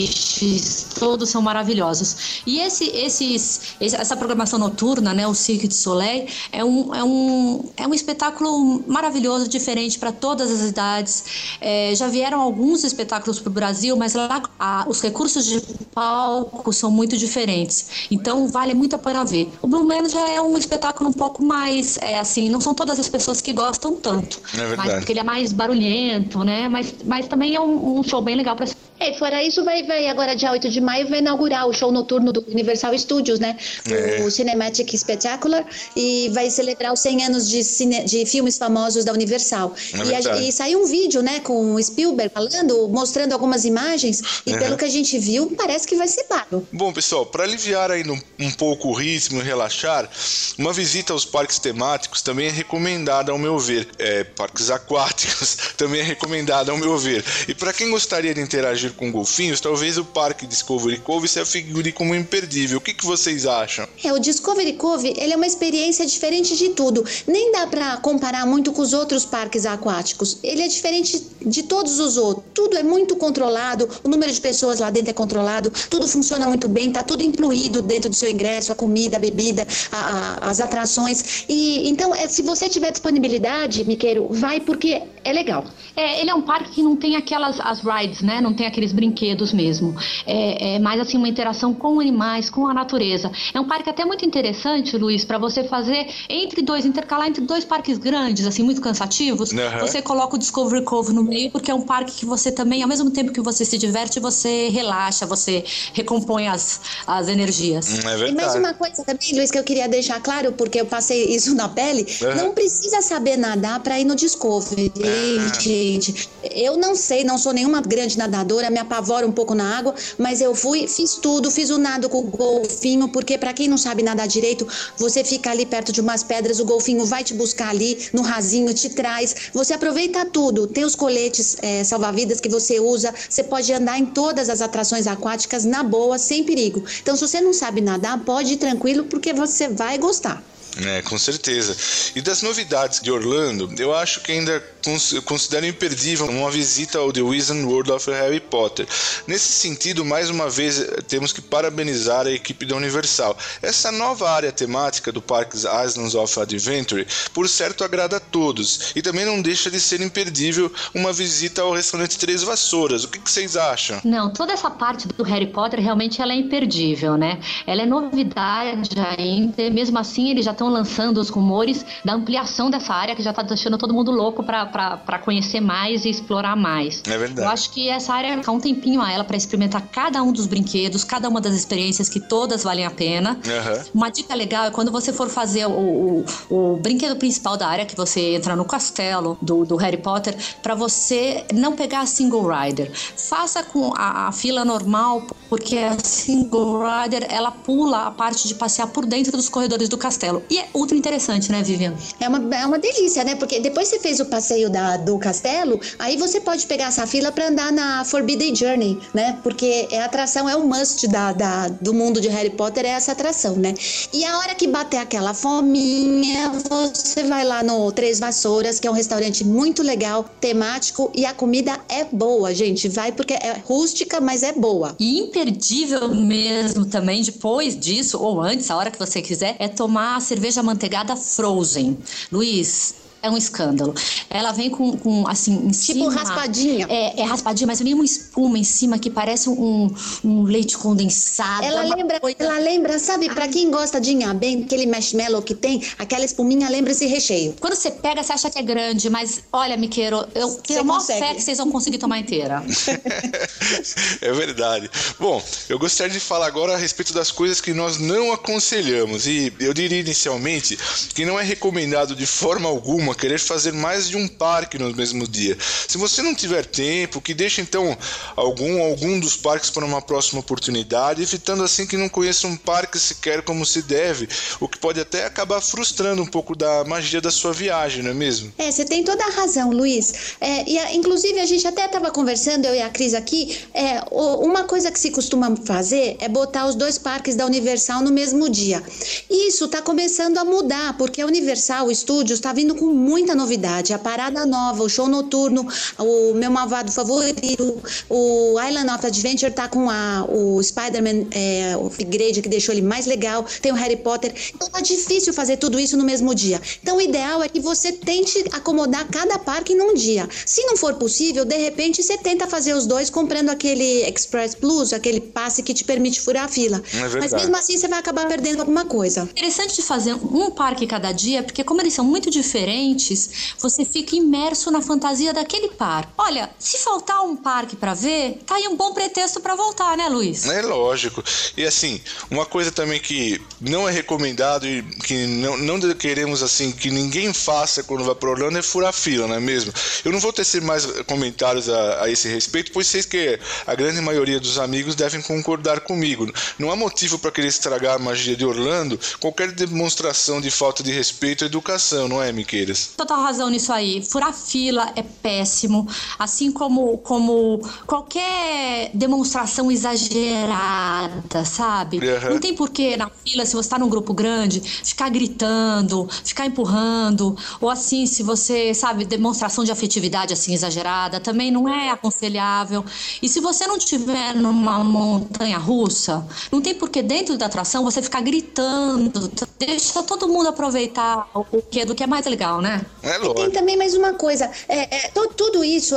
Wish, todos são maravilhosos. E essa programação noturna, né? O Cirque du Soleil, é um espetáculo maravilhoso, diferente para todas as idades. Já vieram alguns espetáculos para o Brasil, mas lá os recursos de palco são muito diferentes. Então, vale muito a pena ver. O Blue Man já é um espetáculo um pouco mais, não são todas as pessoas que gostam tanto. É verdade. Porque ele é mais barulhento, né? Mas também é um show bem legal para fora isso, vai agora dia 8 de maio vai inaugurar o show noturno do Universal Studios, né? O Cinematic Spectacular, e vai celebrar os 100 anos de filmes famosos da Universal. E saiu um vídeo, né, com o Spielberg mostrando algumas imagens, e pelo que a gente viu, parece que vai ser pago. Bom, pessoal, para aliviar ainda um pouco o ritmo e relaxar, uma visita aos parques temáticos também é recomendada ao meu ver. Parques aquáticos também é recomendada ao meu ver. E para quem gostaria de interagir com golfinhos, talvez o Parque Discovery Cove se afigure como imperdível. O que vocês acham? O Discovery Cove, ele é uma experiência diferente de tudo. Nem dá para comparar muito com os outros parques aquáticos. Ele é diferente de todos os outros. Tudo é muito controlado, o número de pessoas lá dentro é controlado, tudo funciona muito bem, tá tudo incluído dentro do seu ingresso, a comida, a bebida, as atrações. E então, se você tiver disponibilidade, Miqueiro, vai porque é legal. Ele é um parque que não tem as rides, né? Não tem aqueles brinquedos mesmo. É mais assim uma interação com animais, com a natureza. É um parque até muito interessante, Luiz, para você fazer intercalar entre 2 parques grandes, assim, muito cansativos. Você coloca o Discovery Cove no meio, porque é um parque que você também, ao mesmo tempo que você se diverte, você relaxa, você recompõe as energias. É verdade. E mais uma coisa também, Luiz, que eu queria deixar claro, porque eu passei isso na pele, não precisa saber nadar para ir no Discovery. Gente, eu não sou nenhuma grande nadadora, me apavora um pouco na água, mas eu fiz tudo, fiz o nado com o golfinho, porque para quem não sabe nadar direito, você fica ali perto de umas pedras, o golfinho vai te buscar ali no rasinho, te traz, você aproveita tudo, tem os coletes salva-vidas que você usa, você pode andar em todas as atrações aquáticas na boa, sem perigo. Então, se você não sabe nadar, pode ir tranquilo, porque você vai gostar. Com certeza. E das novidades de Orlando, eu acho que ainda considero imperdível uma visita ao The Wizarding World of Harry Potter. Nesse sentido, mais uma vez, temos que parabenizar a equipe da Universal. Essa nova área temática do Parque Islands of Adventure, por certo, agrada a todos. E também não deixa de ser imperdível uma visita ao restaurante Três Vassouras. O que vocês acham? Não, toda essa parte do Harry Potter realmente ela é imperdível, né? Ela é novidade ainda, mesmo assim eles já estão estão lançando os rumores da ampliação dessa área, que já tá deixando todo mundo louco pra conhecer mais e explorar mais. É verdade. Eu acho que essa área fica um tempinho a ela pra experimentar cada um dos brinquedos, cada uma das experiências, que todas valem a pena. Uma dica legal é quando você for fazer o brinquedo principal da área, que você entra no castelo do Harry Potter, pra você não pegar a single rider. Faça com a fila normal, porque a single rider, ela pula a parte de passear por dentro dos corredores do castelo. E é ultra interessante, né, Vivian? É uma delícia, né? Porque depois você fez o passeio do castelo, aí você pode pegar essa fila pra andar na Forbidden Journey, né? Porque a atração é o must do mundo de Harry Potter, é essa atração, né? E a hora que bater aquela fominha, você vai lá no Três Vassouras, que é um restaurante muito legal, temático, e a comida é boa, gente. Vai porque é rústica, mas é boa. E imperdível mesmo também, depois disso, ou antes, a hora que você quiser, é tomar a cerveja amanteigada Frozen. Luiz, é um escândalo. Ela vem com assim, em cima... Tipo raspadinha. É raspadinha, mas vem uma espuma em cima que parece um leite condensado. Ela lembra, sabe, pra quem gosta de inhabém, aquele marshmallow que tem, aquela espuminha lembra esse recheio. Quando você pega, você acha que é grande, mas olha, Miqueiro, eu tenho a maior fé que vocês vão conseguir tomar inteira. É verdade. Bom, eu gostaria de falar agora a respeito das coisas que nós não aconselhamos. E eu diria inicialmente que não é recomendado de forma alguma querer fazer mais de um parque no mesmo dia. Se você não tiver tempo, que deixe então algum dos parques para uma próxima oportunidade, evitando assim que não conheça um parque sequer como se deve, o que pode até acabar frustrando um pouco da magia da sua viagem, não é mesmo? Você tem toda a razão, Luiz. Inclusive a gente até estava conversando, eu e a Cris aqui, uma coisa que se costuma fazer é botar os 2 parques da Universal no mesmo dia. Isso está começando a mudar, porque a Universal Studios está vindo com muita novidade, a parada nova, o show noturno, o meu malvado favorito, o Island of Adventure tá com o Spider-Man, o upgrade que deixou ele mais legal, tem o Harry Potter, então tá difícil fazer tudo isso no mesmo dia. Então o ideal é que você tente acomodar cada parque num dia. Se não for possível, de repente você tenta fazer os 2 comprando aquele Express Plus, aquele passe que te permite furar a fila. Mas mesmo assim você vai acabar perdendo alguma coisa. Interessante de fazer um parque cada dia, porque como eles são muito diferentes, você fica imerso na fantasia daquele parque. Olha, se faltar um parque pra ver, tá aí um bom pretexto pra voltar, né, Luiz? É lógico. E assim, uma coisa também que não é recomendado e que não queremos assim que ninguém faça quando vai pra Orlando é furar fila, não é mesmo? Eu não vou tecer mais comentários a esse respeito, pois sei que a grande maioria dos amigos devem concordar comigo. Não há motivo para querer estragar a magia de Orlando, qualquer demonstração de falta de respeito à educação, não é, Miqueiras? Total razão nisso aí. Furar fila é péssimo, assim como qualquer demonstração exagerada, sabe? Não tem porquê na fila, se você tá num grupo grande, ficar gritando, ficar empurrando, ou assim, se você, sabe, demonstração de afetividade assim exagerada, também não é aconselhável. E se você não estiver numa montanha russa, não tem porquê dentro da atração você ficar gritando, deixa todo mundo aproveitar do que é mais legal, né? É lógico. Tem também mais uma coisa, tudo isso,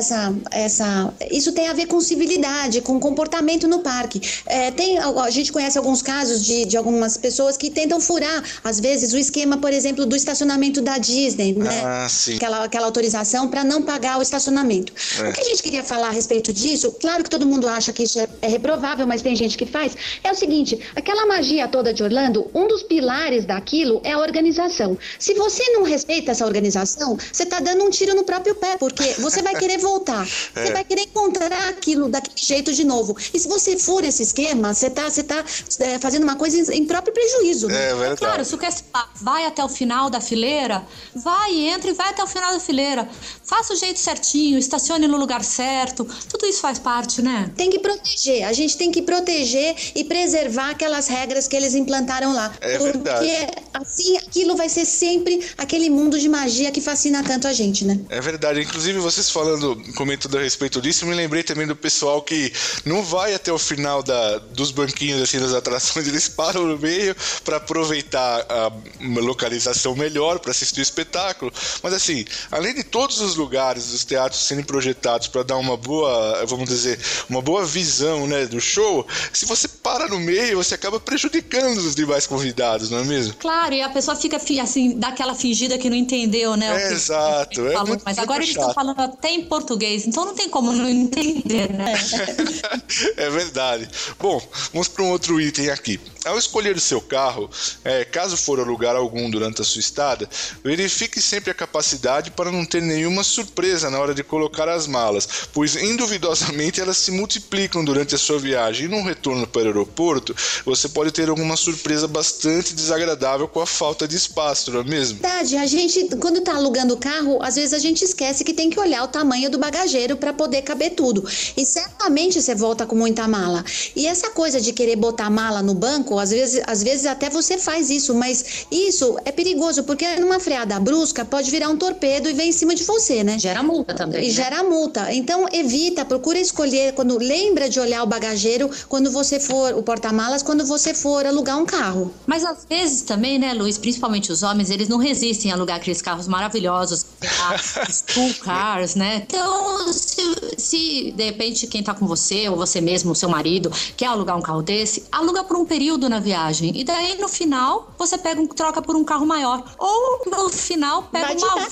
isso tem a ver com civilidade, com comportamento no parque. A gente conhece alguns casos de algumas pessoas que tentam furar, às vezes, o esquema, por exemplo, do estacionamento da Disney, né? Sim. Aquela autorização para não pagar o estacionamento. O que a gente queria falar a respeito disso, claro que todo mundo acha que isso é reprovável, mas tem gente que faz, é o seguinte, aquela magia toda de Orlando, um dos pilares daquilo é a organização. Se você não respeita essa organização, você tá dando um tiro no próprio pé, porque você vai querer voltar, você vai querer encontrar aquilo daquele jeito de novo. E se você for esse esquema, você tá fazendo uma coisa em próprio prejuízo. Né? É claro, se o quer vai até o final da fileira, entra e vai até o final da fileira. Faça o jeito certinho, estacione no lugar certo, tudo isso faz parte, né? Tem que proteger, a gente tem que proteger e preservar aquelas regras que eles implantaram lá. É verdade. Porque assim, aquilo vai ser sempre aquele mundo mundo de magia que fascina tanto a gente, né? É verdade. Inclusive, vocês comentando a respeito disso, eu me lembrei também do pessoal que não vai até o final dos banquinhos assim, das atrações, eles param no meio para aproveitar a localização melhor, para assistir o espetáculo. Mas assim, além de todos os lugares dos teatros serem projetados para dar uma boa, vamos dizer, uma boa visão, né, do show, se você para no meio, você acaba prejudicando os demais convidados, não é mesmo? Claro, e a pessoa fica assim, dá aquela fingida que não entendeu, né? Exato. Mas agora eles estão falando até em português, então não tem como não entender, né? É verdade. Bom, vamos para um outro item aqui. Ao escolher o seu carro, caso for alugar algum durante a sua estada, verifique sempre a capacidade para não ter nenhuma surpresa na hora de colocar as malas, pois induvidosamente elas se multiplicam durante a sua viagem. E no retorno para o aeroporto, você pode ter alguma surpresa bastante desagradável com a falta de espaço, não é mesmo? Verdade, a gente, quando tá alugando o carro, às vezes a gente esquece que tem que olhar o tamanho do bagageiro para poder caber tudo. E certamente você volta com muita mala. E essa coisa de querer botar mala no banco, às vezes até você faz isso, mas isso é perigoso, porque numa freada brusca pode virar um torpedo e vem em cima de você, né? Gera multa também. E né? Gera multa. Então evita, procura escolher, lembra de olhar o bagageiro quando você for, o porta-malas, quando você for alugar um carro. Mas às vezes também, né, Luiz, principalmente os homens, eles não resistem a alugar aqueles carros maravilhosos, school cars, né? Então, se de repente quem tá com você, ou você mesmo, o seu marido, quer alugar um carro desse, aluga por um período na viagem. E daí, no final, você troca por um carro maior. Ou, no final, pega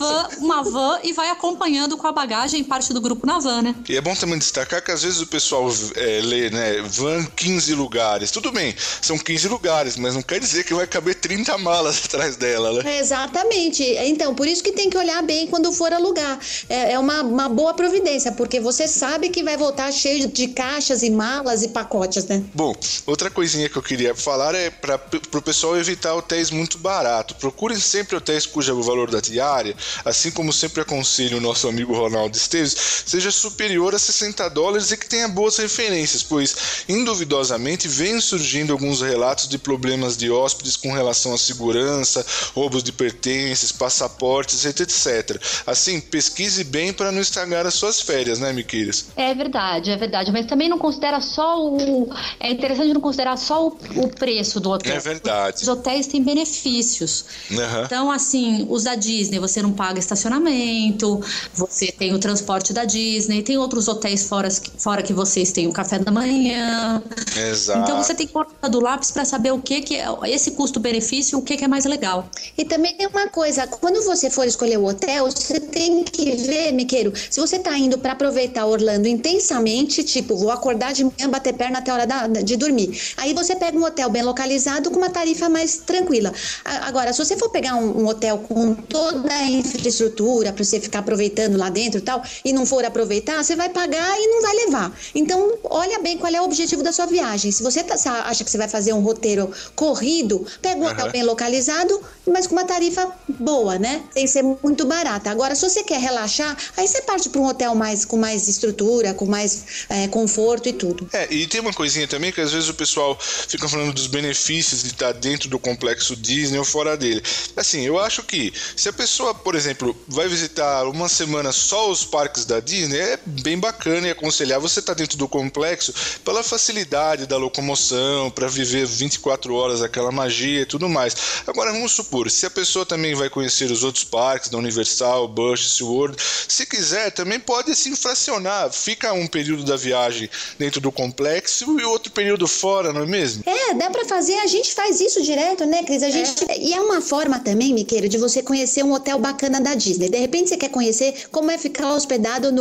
uma van e vai acompanhando com a bagagem parte do grupo na van, né? E é bom também destacar que às vezes o pessoal lê, né, van 15 lugares. Tudo bem, são 15 lugares, mas não quer dizer que vai caber 30 malas atrás dela, né? Exatamente. Então, por isso que tem que olhar bem quando for alugar. É uma boa providência, porque você sabe que vai voltar cheio de caixas e malas e pacotes, né? Bom, outra coisinha que eu queria falar é para o pessoal evitar hotéis muito baratos. Procurem sempre hotéis cujo valor da diária, assim como sempre aconselho o nosso amigo Ronaldo Esteves, seja superior a $60 e que tenha boas referências, pois induvidosamente vêm surgindo alguns relatos de problemas de hóspedes com relação à segurança, roubos de pertences, passaportes, etc. Assim, pesquise bem para não estragar as suas férias, né, Miqueiros? É verdade, mas também não considera só é interessante não considerar só o preço do hotel. É verdade. Os hotéis têm benefícios. Uhum. Então, assim, os da Disney, você não paga estacionamento, você tem o transporte da Disney, tem outros hotéis fora que vocês têm o café da manhã. Exato. Então, você tem que cortar do lápis para saber o que é esse custo-benefício, o que é mais legal. E também tem uma coisa, quando você for escolher o hotel, você tem que ver, Miqueiro, se você tá indo para aproveitar Orlando intensamente, tipo, vou acordar de manhã, bater perna até a hora de dormir. Aí você pega um hotel bem localizado com uma tarifa mais tranquila. Agora, se você for pegar um hotel com toda a infraestrutura para você ficar aproveitando lá dentro e tal, e não for aproveitar, você vai pagar e não vai levar. Então, olha bem qual é o objetivo da sua viagem. Se você acha que você vai fazer um roteiro corrido, pega um hotel bem localizado, mas com uma tarifa boa, né? Sem ser muito barata. Agora, se você quer relaxar, aí você parte para um hotel com mais estrutura, com mais conforto e tudo. E tem uma coisinha também que às vezes o pessoal fica falando dos benefícios de estar dentro do complexo Disney ou fora dele. Assim, eu acho que se a pessoa, por exemplo, vai visitar uma semana só os parques da Disney, é bem bacana e aconselhar você estar dentro do complexo pela facilidade da locomoção, para viver 24 horas aquela magia e tudo mais. Agora, vamos supor, se a pessoa também vai conhecer os outros parques da Universal, Busch, SeaWorld, se quiser, também pode se fracionar, fica um período da viagem dentro do complexo e outro período fora, não é mesmo? Dá pra fazer, a gente faz isso direto, né, Cris? E é uma forma também, Miqueiro, de você conhecer um hotel bacana da Disney. De repente você quer conhecer como é ficar hospedado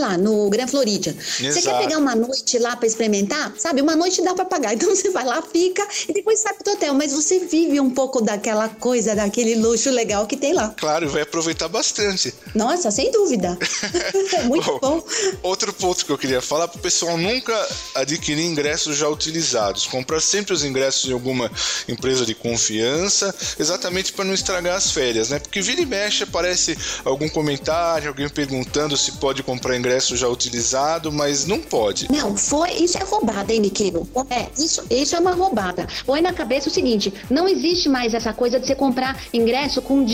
no Grand Floridian. Exato. Você quer pegar uma noite lá pra experimentar? Sabe, uma noite dá pra pagar. Então você vai lá, fica e depois sai pro hotel. Mas você vive um pouco daquela coisa, daquele luxo legal que tem lá. Claro, vai aproveitar bastante. Nossa, sem dúvida. É muito bom. Outro ponto que eu queria falar pro pessoal nunca adquirir ingressos já utilizados. Comprar sempre os ingressos em alguma empresa de confiança, exatamente para não estragar as férias, né? Porque vira e mexe aparece algum comentário, alguém perguntando se pode comprar ingresso já utilizado, mas não pode. Não, isso é roubada, hein, Miqueiro? Isso é uma roubada. Põe na cabeça o seguinte, não existe mais essa coisa de você comprar ingresso com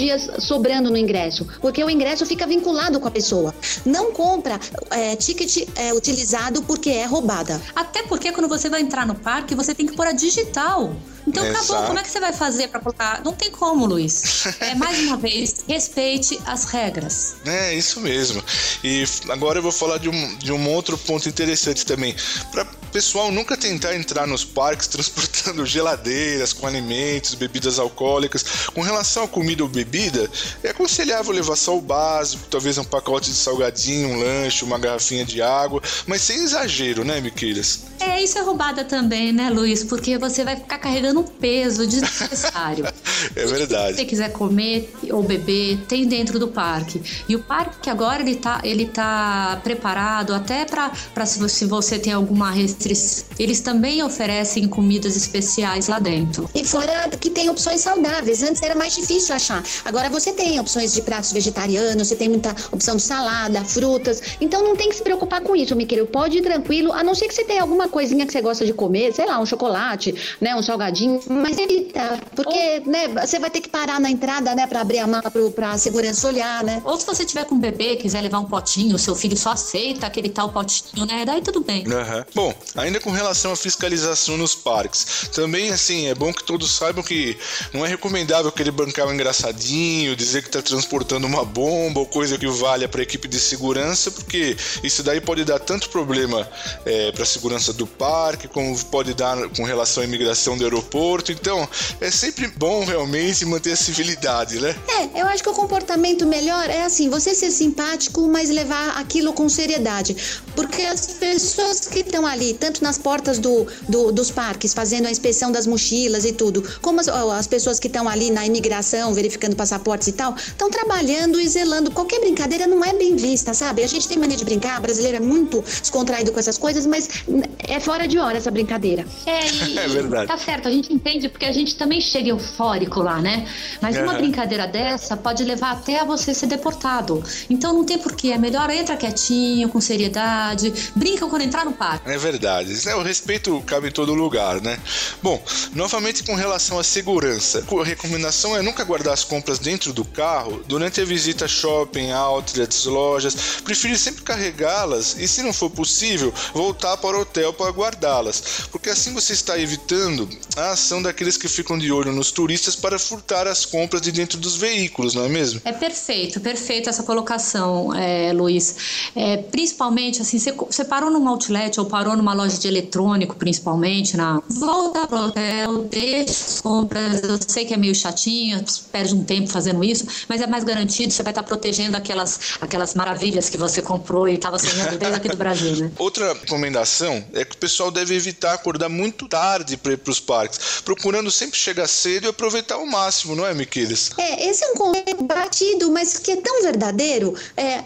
dias sobrando no ingresso, porque o ingresso fica vinculado com a pessoa. Não compra ticket utilizado porque é roubada. Até porque quando você vai entrar no parque, você tem que pôr a digital. Então acabou, como é que você vai fazer para colocar? Não tem como, Luiz. Mais uma vez, respeite as regras. É, isso mesmo. E agora eu vou falar de um outro ponto interessante também. Para o pessoal nunca tentar entrar nos parques transportando geladeiras com alimentos, bebidas alcoólicas. Com relação à comida ou bebida, é aconselhável levar só o básico, talvez um pacote de salgadinho, um lanche, uma garrafinha de água, mas sem exagero, né, Miqueiras? Isso é roubada também, né, Luiz? Porque você vai ficar carregando um peso desnecessário. É verdade. Se você quiser comer ou beber, tem dentro do parque. E o parque agora ele tá preparado até para se você tem alguma restrição. Eles também oferecem comidas especiais lá dentro. E fora que tem opções saudáveis. Antes era mais difícil achar. Agora você tem opções de pratos vegetarianos, você tem muita opção de salada, frutas. Então não tem que se preocupar com isso, Miqueiro. Pode ir tranquilo, a não ser que você tenha alguma coisinha que você gosta de comer, sei lá, um chocolate, né, um salgadinho, mas evita, porque, né, você vai ter que parar na entrada, né, pra abrir a mala pra segurança olhar, né. Ou se você tiver com um bebê, quiser levar um potinho, o seu filho só aceita aquele tal potinho, né, daí tudo bem. Uhum. Bom, ainda com relação à fiscalização nos parques, também, assim, é bom que todos saibam que não é recomendável aquele bancar um engraçadinho, dizer que tá transportando uma bomba ou coisa que valha pra equipe de segurança, porque isso daí pode dar tanto problema pra segurança do parque, como pode dar com relação à imigração do aeroporto. Então, é sempre bom realmente manter a civilidade, né? Eu acho que o comportamento melhor é assim, você ser simpático, mas levar aquilo com seriedade. Porque as pessoas que estão ali, tanto nas portas dos parques, fazendo a inspeção das mochilas e tudo, como as pessoas que estão ali na imigração, verificando passaportes e tal, estão trabalhando e zelando. Qualquer brincadeira não é bem vista, sabe? A gente tem mania de brincar, brasileiro é muito descontraído com essas coisas, mas é fora de hora essa brincadeira. É verdade. Tá certo, a gente entende porque a gente também chega eufórico lá, né? Mas uma brincadeira dessa pode levar até a você ser deportado. Então não tem porquê, é melhor entra quietinho, com seriedade, brinca quando entrar no parque. É verdade, o respeito cabe em todo lugar, né? Bom, novamente com relação à segurança, a recomendação é nunca guardar as compras dentro do carro durante a visita a shopping, outlets, lojas, preferir sempre carregá-las e, se não for possível, voltar para o hotel para guardá-las, porque assim você está evitando a ação daqueles que ficam de olho nos turistas para furtar as compras de dentro dos veículos, não é mesmo? É perfeito essa colocação, Luiz. Principalmente, assim, você parou num outlet ou parou numa loja de eletrônico, principalmente, volta pro hotel, deixa as compras. Eu sei que é meio chatinho, perde um tempo fazendo isso, mas é mais garantido, você vai estar protegendo aquelas maravilhas que você comprou e estava sonhando desde aqui do Brasil, né? Outra recomendação é que o pessoal deve evitar acordar muito tarde para ir para os parques, procurando sempre chegar cedo e aproveitar ao máximo, não é, Miqueiras? Esse é um conceito batido, mas que é tão verdadeiro.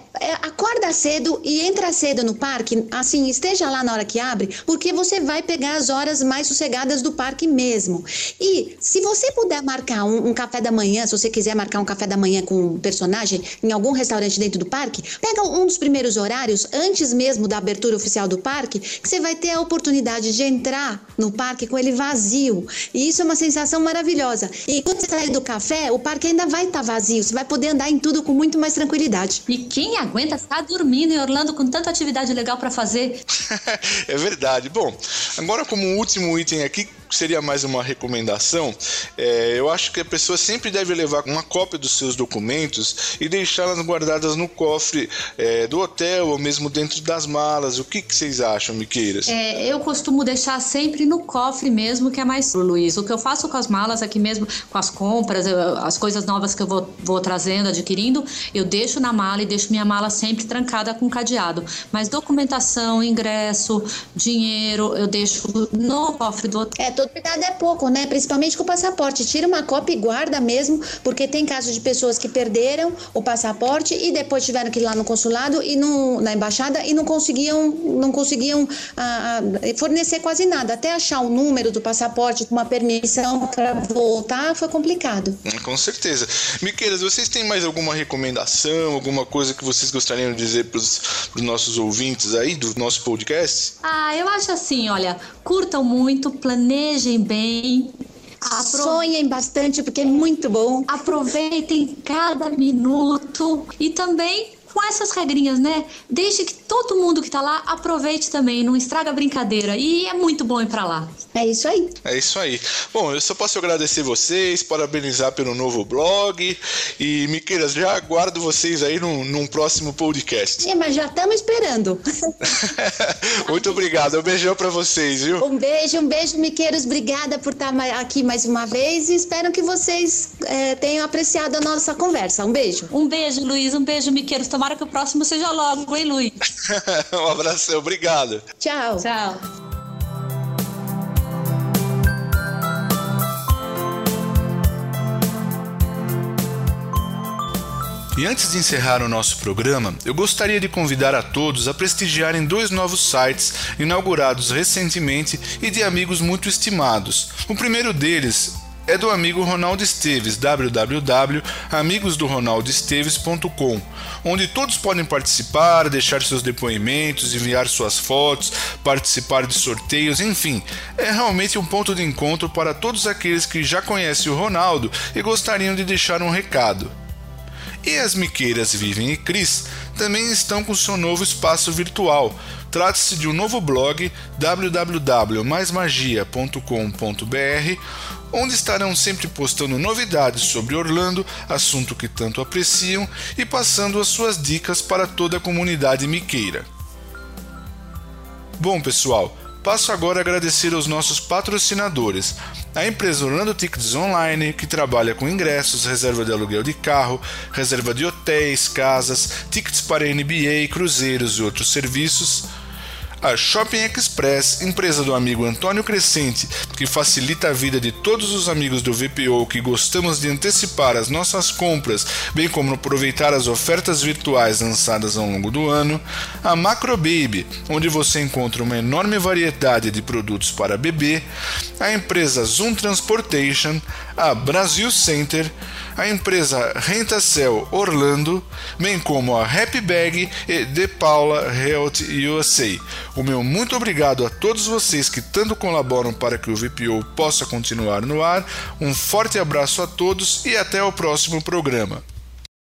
Acorda cedo e entra cedo no parque, assim, esteja lá na hora que abre, porque você vai pegar as horas mais sossegadas do parque mesmo. E se você puder marcar um café da manhã, se você quiser marcar um café da manhã com um personagem em algum restaurante dentro do parque, pega um dos primeiros horários, antes mesmo da abertura oficial do parque, que você vai ter a oportunidade de entrar no parque com ele vazio. E isso é uma sensação maravilhosa. E quando você sair do café, o parque ainda vai estar vazio. Você vai poder andar em tudo com muito mais tranquilidade. E quem aguenta ficar dormindo em Orlando com tanta atividade legal para fazer? É verdade. Bom, agora como último item aqui, seria mais uma recomendação, eu acho que a pessoa sempre deve levar uma cópia dos seus documentos e deixá-las guardadas no cofre do hotel ou mesmo dentro das malas. O que vocês acham, Miqueiras? Eu costumo deixar sempre no cofre mesmo, que é mais, Luiz. O que eu faço com as malas aqui mesmo, com as compras, as coisas novas que eu vou trazendo, adquirindo, eu deixo na mala e deixo minha mala sempre trancada com cadeado. Mas documentação, ingresso, dinheiro, eu deixo no cofre do hotel. Todo cuidado é pouco, né? Principalmente com o passaporte. Tira uma cópia e guarda mesmo, porque tem casos de pessoas que perderam o passaporte e depois tiveram que ir lá no consulado e na embaixada e não conseguiam fornecer quase nada. Até achar o número do passaporte, uma permissão para voltar, foi complicado. Com certeza. Miqueiras, vocês têm mais alguma recomendação, alguma coisa que vocês gostariam de dizer para os nossos ouvintes aí do nosso podcast? Eu acho assim, olha, curtam muito, planejem bem, Sonhem bastante, porque é muito bom. Aproveitem cada minuto e também com essas regrinhas, né? Deixe que todo mundo que tá lá aproveite também, não estraga a brincadeira. E é muito bom ir pra lá. É isso aí. É isso aí. Bom, eu só posso agradecer vocês, parabenizar pelo novo blog e, Miqueiras, já aguardo vocês aí num próximo podcast. Mas já estamos esperando. Muito obrigado, um beijão pra vocês, viu? Um beijo, Miqueiros. Obrigada por estar aqui mais uma vez e espero que vocês tenham apreciado a nossa conversa. Um beijo. Um beijo, Luiz. Um beijo, Miqueiros. Tomara que o próximo seja logo, hein, Luiz? Um abração, obrigado. Tchau. Tchau. E antes de encerrar o nosso programa, eu gostaria de convidar a todos a prestigiarem 2 novos sites inaugurados recentemente e de amigos muito estimados. O primeiro deles é do amigo Ronaldo Esteves, www.amigosdoronaldoesteves.com, onde todos podem participar, deixar seus depoimentos, enviar suas fotos, participar de sorteios, enfim, é realmente um ponto de encontro para todos aqueles que já conhecem o Ronaldo e gostariam de deixar um recado. E as Miqueiras Vivian e Cris também estão com seu novo espaço virtual. Trata-se de um novo blog, www.maismagia.com.br, onde estarão sempre postando novidades sobre Orlando, assunto que tanto apreciam, e passando as suas dicas para toda a comunidade miqueira. Bom, pessoal, passo agora a agradecer aos nossos patrocinadores, a empresa Orlando Tickets Online, que trabalha com ingressos, reserva de aluguel de carro, reserva de hotéis, casas, tickets para NBA, cruzeiros e outros serviços. A Shopping Express, empresa do amigo Antônio Crescente, que facilita a vida de todos os amigos do VPO que gostamos de antecipar as nossas compras, bem como aproveitar as ofertas virtuais lançadas ao longo do ano. A Macro Baby, onde você encontra uma enorme variedade de produtos para bebê. A empresa Zoom Transportation, a Brasil Center, a empresa Rentacel Orlando, bem como a Happy Bag e De Paula Health USA. O meu muito obrigado a todos vocês que tanto colaboram para que o VPO possa continuar no ar. Um forte abraço a todos e até o próximo programa.